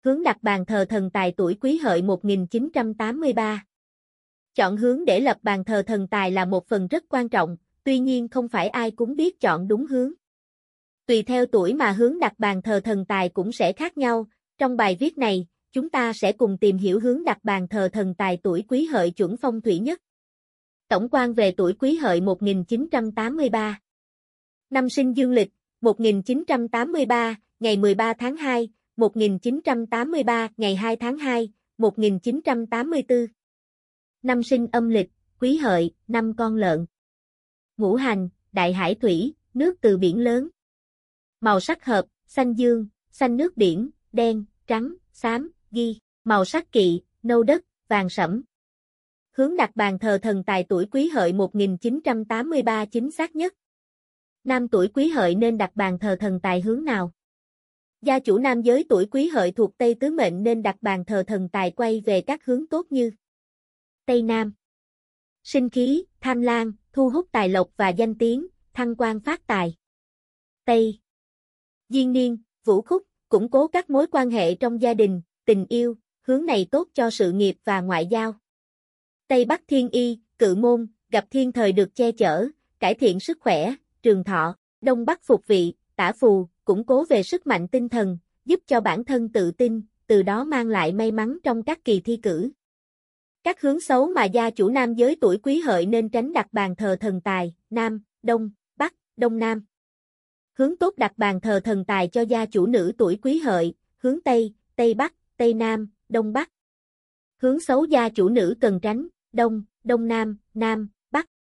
Hướng đặt bàn thờ thần tài tuổi Quý Hợi 1983. Chọn hướng để lập bàn thờ thần tài là một phần rất quan trọng, tuy nhiên không phải ai cũng biết chọn đúng hướng. Tùy theo tuổi mà hướng đặt bàn thờ thần tài cũng sẽ khác nhau. Trong bài viết này, chúng ta sẽ cùng tìm hiểu hướng đặt bàn thờ thần tài tuổi Quý Hợi chuẩn phong thủy nhất. Tổng quan về tuổi Quý Hợi 1983. Năm sinh dương lịch, 1983, ngày 13 tháng 2, 1983, ngày 2 tháng 2, 1984. Năm sinh âm lịch, Quý Hợi, năm Con Lợn. Ngũ hành, đại hải thủy, nước từ biển lớn. Màu sắc hợp, xanh dương, xanh nước biển, đen, trắng, xám, ghi. Màu sắc kỵ, nâu đất, vàng sẫm. Hướng đặt bàn thờ thần tài tuổi Quý Hợi 1983 chính xác nhất. Nam tuổi Quý Hợi nên đặt bàn thờ thần tài hướng nào? Gia chủ nam giới tuổi Quý Hợi thuộc Tây Tứ Mệnh nên đặt bàn thờ thần tài quay về các hướng tốt như Tây Nam. Sinh khí, tham lang, thu hút tài lộc và danh tiếng, thăng quan phát tài. Tây. Diên niên, vũ khúc, củng cố các mối quan hệ trong gia đình, tình yêu, hướng này tốt cho sự nghiệp và ngoại giao. Tây Bắc thiên y, cự môn, gặp thiên thời được che chở, cải thiện sức khỏe, trường thọ. Đông Bắc phục vị, tả phù, củng cố về sức mạnh tinh thần, giúp cho bản thân tự tin, từ đó mang lại may mắn trong các kỳ thi cử. Các hướng xấu mà gia chủ nam giới tuổi Quý Hợi nên tránh đặt bàn thờ thần tài, Nam, Đông, Bắc, Đông Nam. Hướng tốt đặt bàn thờ thần tài cho gia chủ nữ tuổi Quý Hợi, hướng Tây, Tây Bắc, Tây Nam, Đông Bắc. Hướng xấu gia chủ nữ cần tránh, Đông, Đông Nam, Nam, Bắc.